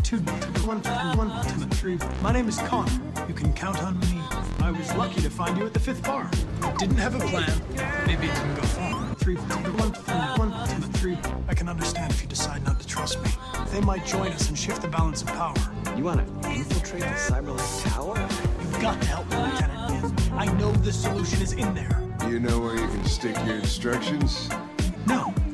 2-1-1-3. My name is Connor. You can count on me. I was lucky to find you at the 5th bar. Didn't have a plan. Maybe it didn't go far. 3-1-1-3. I can understand if you decide not to trust me. They might join us and shift the balance of power. You want to infiltrate the Cyberlife Tower? You've got to help me, Lieutenant Yin. I know the solution is in there. You know where you can stick your instructions? No.